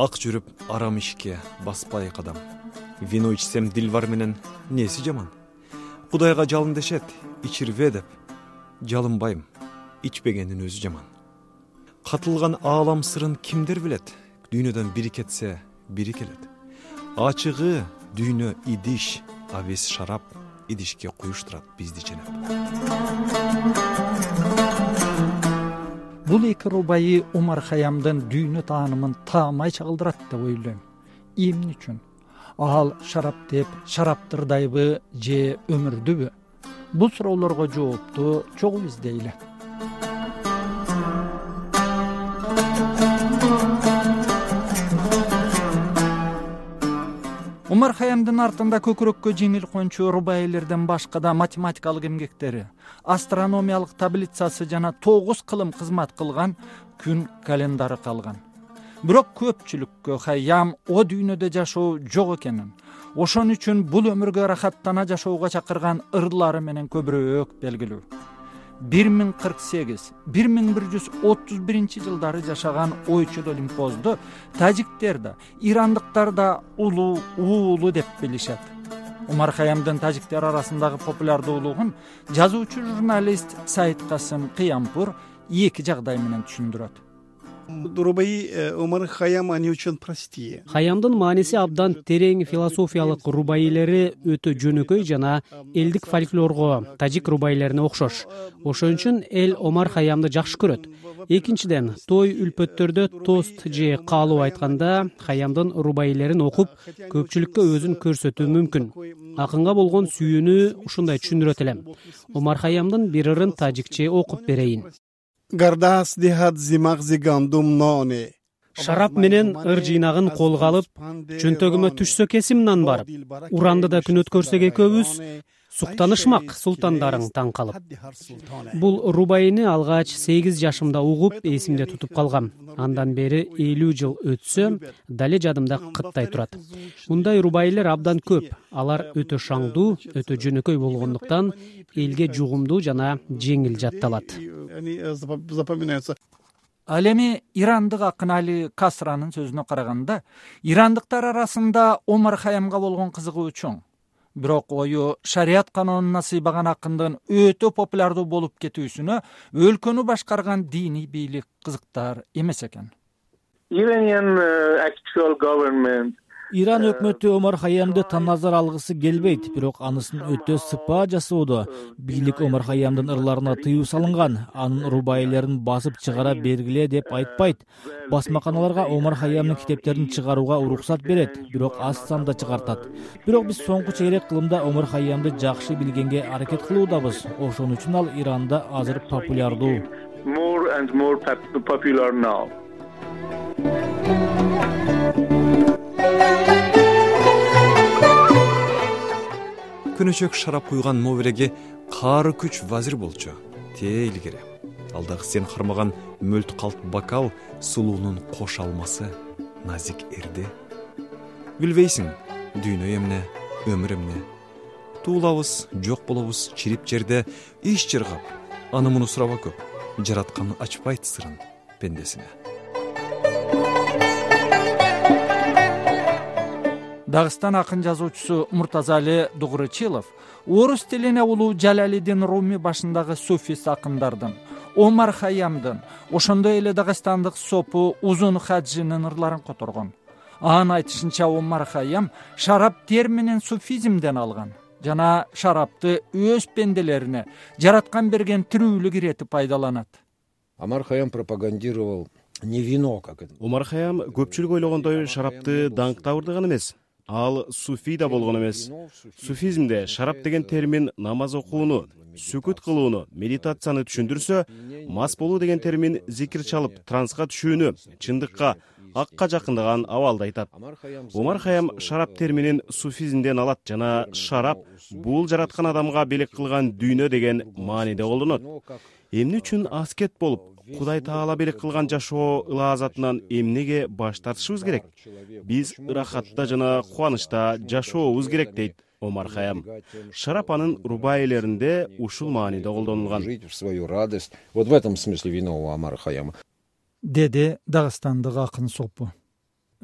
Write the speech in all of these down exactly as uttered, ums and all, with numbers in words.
Ак жүрүп арам ишке баспай кадам. Вино ичсем дилбар менен неси жаман. Кудайга жалын дешет, ичирбе деп. Жалынбайм, ичпегендин өзү жаман. Катылган аалам сырын кимдер билет? Дүйнөдөн бири кетсе, бири келет. Ачыгы дүйнө идиш, абес шарап, идишке куюштурат бизди ченеп. Бул эки рубайы Омар Хаямдын дүйнө таанымын таамай чагылдырат деп ойлойм. Эмне үчүн? Ал шарап деп шараптырдайбы же өмүрдүбү? Бул суроолорго жоопту чогуу издейли. Омар Хаямдын артында көкүрөккө жеңил кончу рубайелерден башка да математикалык эмгектери, астрономиялык таблицасы жана тогуз кылым кызмат кылган күн календары калган. Бирок көпчүлүккө Хаям о дүйнөдө жашоо жок экенин, ошон үчүн бул өмүргө рахаттана жашоого чакырган ырлары менен көбүрөөк белгилүү. бир миң кырк сегиз — бир миң бир жүз отуз биринчи жылдары жашаган ойчул Олимпозду тажиктер да, ирандыктар да улуу уулу деп билишет. Омар Хаямдын тажиктер арасындагы популярдуулугун жазуучу журналист Саид Касым Кыямпур эки жагдай менен түшүндүрөт. Рубаи Омар Хаям они очень простые. Хаямдын мааниси абдан терең философиялык рубаилери өтө жөнөкөй жана элдик фольклорго, тажик рубаилерине окшош. Ошон үчүн эл Омар Хаямды жакшы көрөт. Экинчиден, той үлпөттөрдө тост же каалоо айтканда Хаямдын рубаилерин окуп, көпчүлүккө өзүн көрсөтүү мүмкүн. Акынга болгон сүйүүнү ушундай түшүндүрөт элем. Омар Хаямдын бир ырын тажикче окуп берейин. Гардас дихат зимагзи гандум ноне. Шарап менен ыр жыйнагын колго алып, чөнтөгүмө түшсө кесимнан барып, уранды да күн өткөрсөк экөөбүз, суктанышмак султандарың таң калып. Бул рубайыны алгач сегиз жашымда угуп, эсимде тутуп калгам. Андан бери элүү жыл өтсө, дале жадымда кыттай турат. Мындай рубайлер абдан көп. Алар өтө шаңдуу, өтө жөнөкөй болгондуктан элге жугумдуу жана жеңил жатталат. Ал эми ирандык акын Али Касранын сөзүнө караганда, ирандыктар арасында Омар Хаямга болгон кызыгуу чоң. Бирок ою шарият канонуна сыйбаган акындын өтө популярдуу болуп кетүүсүнө өлкөнү башкарган диний бийлик кызыктар эмес экен. Iranian uh, actual government Иран өкмөтү Омар Хаямды таназар алгысы келбейт, бирок анысын өтө сыпаа жасоодо. Бийлик Омар Хаямдын ырларына тыюу салынган, анын рубайлерин басып чыгара бергиле деп айтпайт. Басмаканаларга Омар Хаямдын китептерин чыгарууга уруксат берет, бирок аз санда чыгартат. Бирок биз соңку чейрек кылымда Омар Хаямды жакшы билгенге аракет кылуудабыз. Ошон үчүн ал Иранда азыр популярдуу. More and more popular now. Күнөчөк шарап куйган мобиреге каары күч вазир болчу. Тээ илгери. Алдагы сен кармаган мөлт калт бокал сулуунун кош алмасы, назик эрди. Билбейсиң, дүйнө эмне, өмүр эмне. Туулабыз, жок болобуз чирип жерде иш чыргап. Аны муну сураба көп. Жараткан ачпайт сырын пендесине. Дагыстан акын жазуучусу Муртазали Дугрычилов орус тилине улуу Жалалиддин Руми башындагы суфист акындардын, Омар Хаямдын, ошондой эле дагыстандык сопу Узун Хаджинин ырларын которгон. Анын айтышынча Омар Хаям шарап терминин суфизмден алган жана шарапты өз пенделерине жараткан берген тирүүлүк иретип пайдаланат. Омар Хаям пропагандировал не вино, как это. Омар Хаям көпчүлүк ойлогондой шарапты даңктабырдыган эмес. Ал суфи да болгон эмес. Суфизмде шарап деген термин намаз окууну, сүкүт кылууну, медитацияны түшүндүрсө, мас болуу деген термин зикир чалып, транска түшүүнү, чындыкка, акка жакындаган абалды айтат. Омар Хаям шарап терминин суфизмден алат жана шарап бул жараткан адамга белек кылган дүйнө деген мааниде колдонот. Эмне үчүн аскет болуп, Кудай Таала белек кылган жашоо ылаазатынан эмнеге баш тартышыбыз керек? Биз ырахатта жана кубанычта жашообуз керек дейт Омар Хаям. Шарап анын рубаилеринде ушул мааниде колдонулган. Вот в этом смысле вино у Омара Хаяма. Деди дагыстандык акын сопу.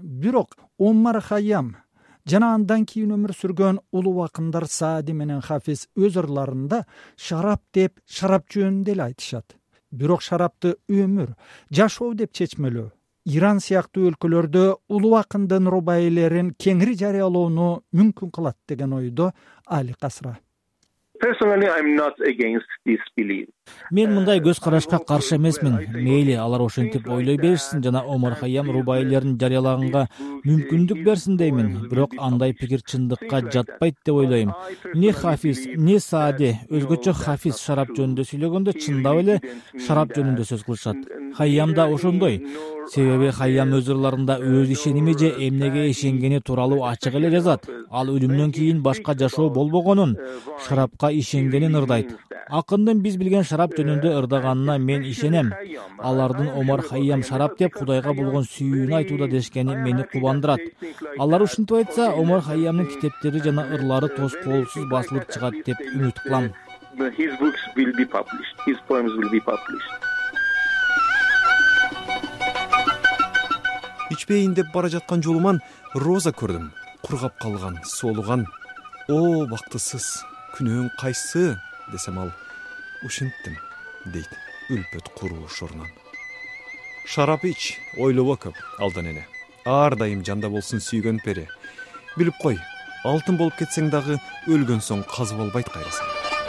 Бирок Омар Хайям жана андан кийин өмүр сүргөн улуу акындар Саади менен Хафиз өз ырларында шарап деп шарап жөнүндө эле айтышат. Бирок шарапты өмүр, жашоо деп чечмелөө Иран сыяктуу өлкөлөрдө улуу акындын рубаилерин кеңири жарыялоону мүмкүн кылат деген ойдо Али Касра. Personally, I'm not against this belief. Мен мындай көз карашка каршы эмесмин. Мейли алар ошентип ойлой беришсин жана Омар Хайям рубаилерин жарыялаганга мүмкүндүк берсин деймин. Бирок андай пикир чындыкка жатпайт деп ойлойм. Не Хафиз, не Саади, өзгөчө Хафиз шарап жөнүндө сүйлөгөндө чындап эле шарап жөнүндө сөз кылышат. Хайям да ошондой. Себеби Хайям өз ырларында өз ишеними же эмнеге ишенгени тууралуу ачык эле жазат. Ал өлүмдөн кийин башка жашоо болбогонун, шарапка ишенгенин ырдайт. Акындын биз билген шарап жөнүндө ырдаганына мен ишенем. Алардын Омар Хайям шарап деп Кудайга болгон сүйүүнү айтууда дешкени мени кубандырат. Алар ушинтип айтса, Омар Хайямдын китептери жана ырлары тоскоолсуз басылып чыгат деп үмүт кылам. His books will be published. His poems will be published. Ичпейин деп бара жаткан жолуман роза көрдүм. Кургап калган, соолуган. О, бактысыз, күнөөң кайсы десем ал ушинттим дейт үлпөт куруу шорунан. Шарап ич, ойлобо көп, алдан эне. Ар дайым жанда болсун сүйгөн пери. Билип кой, алтын болуп кетсең дагы өлгөн соң казып албайт кайрасың.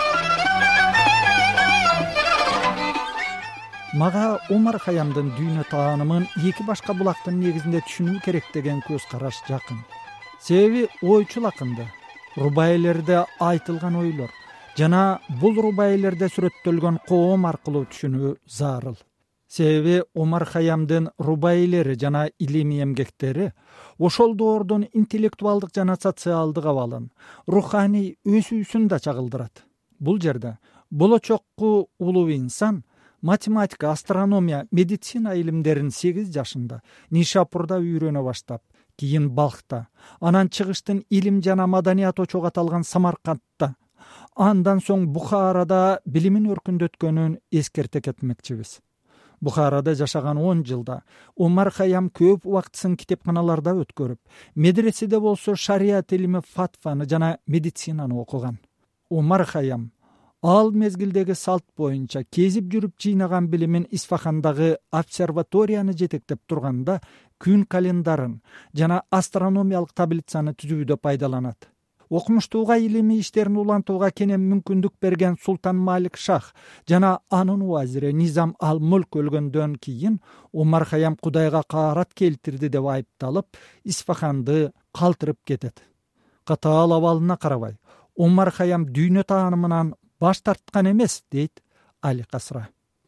Мага Омар Хайямдын дүйнө таанымын эки башка булактын негизинде түшүнүү керек деген көз караш жакын. Себеби ойчул акынды, рубаилерде айтылган ойлор жана бул рубаилерде сүрөттөлгөн коом аркылуу түшүнүү зарыл. Себеби Омар Хайямдын рубаилери жана илимий эмгектери ошол доордун интеллектуалдык жана социалдык абалын, руханий өсүүсүн да чагылдырат. Бул жерде болочокку улуу инсан математика, астрономия, медицина илимдерин сегиз жашында Нишапурда үйрөнө баштап, кийин Балхта, анан чыгыштын илим жана маданият очогу аталган Самаркандта, андан соң Бухарада билимин өркүндөткөнүн эскерте кетмекчибиз. Бухарада жашаган он жылда Омар Хайям көп убактысын китепканаларда өткөрүп, медреседе болсо шарият илими, фатваны жана медицинаны окуган. Омар Хайям ал мезгилдеги салт боюнча кезип жүрүп жыйнаган билимин Исфахандагы обсерваторияны жетектеп турганда күн календарын жана астрономиялык таблицаны түзүүдө пайдаланат. Окумуштууга илимий иштерин улантууга кенен мүмкүндүк берген Султан Малик Шах жана анын уазири Низам ал-Мулк өлгөндөн кийин Омар Хайям Кудайга каарат келтирди деп айыпталып, Исфаханды калтырып кетет. Катаал абалына карабай, Омар Хайям дүйнө таанымынан баш тарткан эмес, дейт Али Касра.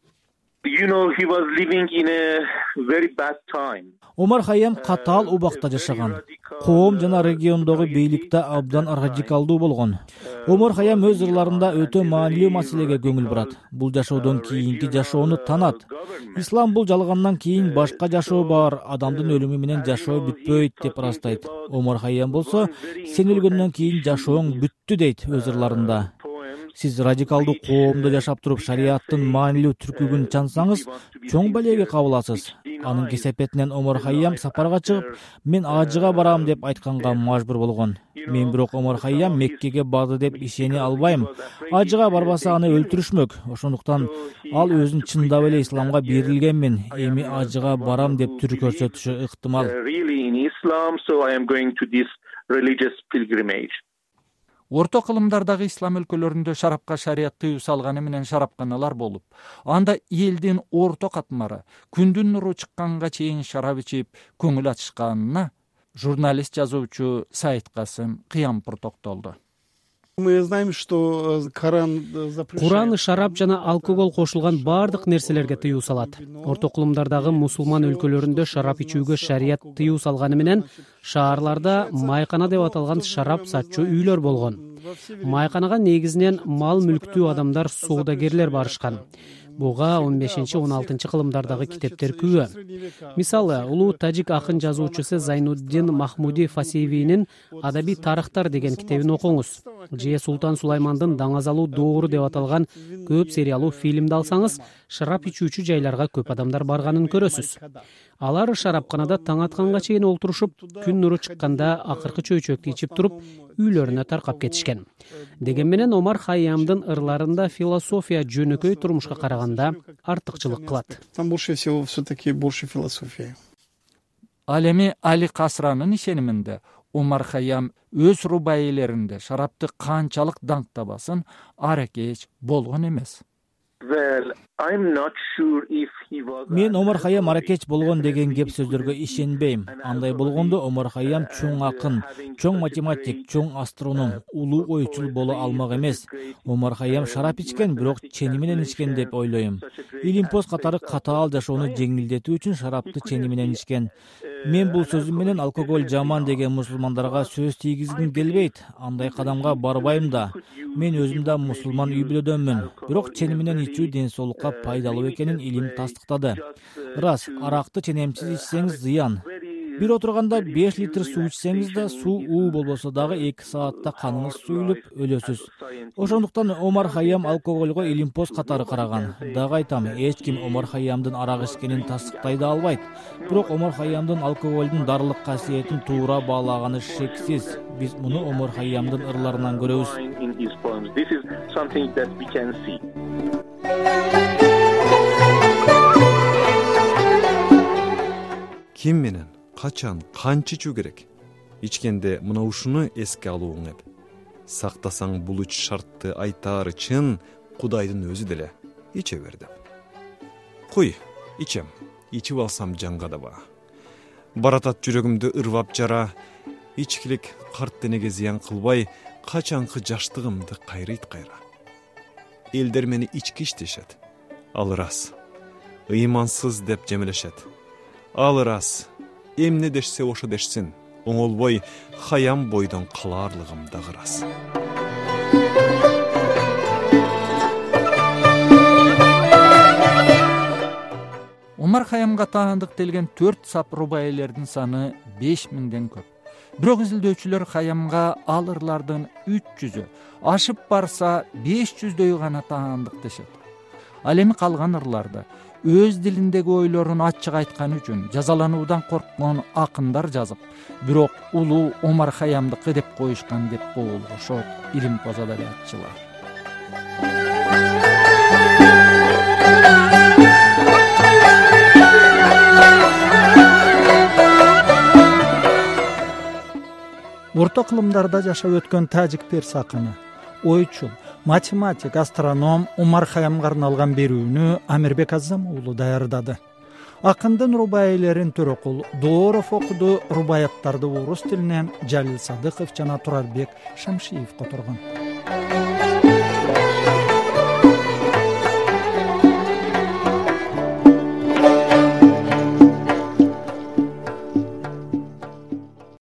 You know, he was living in a very bad time. Омар Хайям катаал убакта жашаган. Коом жана региондогу бийликте абдан радикалдуу болгон. Омар Хайям өз ырларында өтө маанилүү маселеге көңүл бурат. Бул жашоодон кийинки жашоону танат. Ислам бул жалгандан кийин башка жашоо бар, адамдын өлүмү менен жашоо бүтпөйт деп ырастайт. Омар Хайям болсо, сен өлгөндөн кийин жашооң бүттү дейт өз ырларында. Сиз радикалдуу коомдо жашап туруп шариаттын маанилүү түркүгүн чансаңыз, чоң балеге кабыласыз. Анын кесепетинен Омар Хайям сапарга чыгып, мен ажыга барам деп айтканга мажбур болгон. Мен бирок Омар Хайям Меккеге барды деп ишене албайм. Ажыга барбаса аны өлтүрүшмөк. Ошондуктан ал өзүн чындап эле исламга берилгенмин, эми ажыга барам деп түр көрсөтүшү ыктымал. Really in Islam, so I am going to this religious pilgrimage. Орто кылымдардагы ислам өлкөлөрүндө шарапка шарият тыюу салганы менен шарапканалар болуп, анда элдин орто катмары күндүн нуру чыкканга чейин шарап ичип көңүл ачышканына журналист жазуучу Саид Касым Кыямпур токтолду. Мы знаем, что Коран запрещает. Куран шарап жана алкогол кошулган бардык нерселерге тыюу салат. Орто кылымдардагы мусулман өлкөлөрүндө шарап ичүүгө шарият тыюу салганы менен шаарларда майкана деп аталган шарап сатчу үйлөр болгон. Майканага негизинен мал мүлктүү адамдар, соодагерлер барышкан. Буга он бешинчи он алтынчы кылымдардагы китептер күбө. Мисалы, улуу тажик акын жазуучусу Зайнуддин Махмуди Фасивинин Адабий тарыхтар деген китебин окуңуз. Же Султан Сулаймандын Даңазалуу доору деп аталган көп сериялуу фильмди алсаңыз, шарап ичүүчү жайларга көп адамдар барганын көрөсүз. Алар шарапканада таң атканга чейин олтурушуп, күн нуру чыкканда акыркы чөйчөктү ичип туруп, үйлөрүнө таркап кетишкен. Деген менен Омар Хайямдын ырларында философия жөнөкөй турмушка караганда артыкчылык кылат. Там больше всего все-таки больше философия. Ал эми Али Касранын ишениминде Омар Хайям өз рубаилеринде шарапты канчалык даңктабасын аракеч болгон эмес. Well, I'm not sure if he was Мен Омар Хайям аракеч болгон деген кеп сөздөргө ишенбейм. Андай болгондо Омар Хайям чоң акын, чоң математик, чоң астроном, улуу ойчул боло алмак эмес. Омар Хайям шарап ичкен, бирок чени менен ичкен деп ойлойм. Илимпоз катары катаал жашоону жеңилдетүү үчүн шарапты чени менен ичкен. Мен бул сөзүм менен алкоголь жаман деген мусулмандарга сөз тийгизгим келбейт. Андай кадамга барбайм да. Мен өзүм да мусулман үй бүлөдөнмүн. Бирок чени менен ичүү ден соолукка пайдалуу экенин илим тастыктады. Рас, аракты ченемсиз ичсеңиз зыян. Бир отурганда беш литр суу ичсеңиз да, суу уу болбосо дагы эки саатта каныңыз суюлуп өлөсүз. Ошондуктан Омар Хайям алкогольго илимпоз катары караган. Дагы айтам, эч ким Омар Хайямдын арак ичкенин тастыктай да албайт. Бирок Омар Хайямдын алкогольдун даарылык касиетин туура баалаганы шексиз. Биз муну Омар Хайямдын ырларынан көрөбүз. This is something that we can see. Ким менен, качан, канча ичүү керек? Ичкенде мына ушуну эске алууң эп. Сактасаң бул үч шартты айтаары чын Кудайдын өзү деле. Иче берди. Куй, ичем. Ичип алсам жанга да баа. Баратат жүрөгүмдү ырвап жара, ичкилик карт денеге зыян кылбай, качанкы жаштыгымды кайрыйт кайра. Элдер мени ички иштешет. Ал рас. Ыймансыз деп жемелешет. Ал рас. Эмне дешсе ошо дешсин. Оңолбой Хайам бойдон калаарлыгым дагы рас. Омар Хайямга таандыктелген төрт сап рубаилердин саны беш миңден көп. Бирок изилдөөчүлөр Хайямга ал ырлардын үч жүзү, ашып барса беш жүздөйү гана таандыктешет. Ал эми калган ырларда өз дилиндеги ойлорун ачык айткан үчүн жазалануудан корккон акындар жазып, бирок улуу Омар Хайямдыкы деп коюшкан деп болушот илимпоз адабиятчылар. Орто кылымдарда жашап өткөн тажик перс акыны, ойчул, математик, астроном Омар Хайямга арналган берүүнү Амирбек Азам уулу даярдады. Акындын рубаилерин Төрөкул Дооров окуду, рубаяттарды орус тилинен Жалил Садыков жана Турарбек Шамшиев которгон.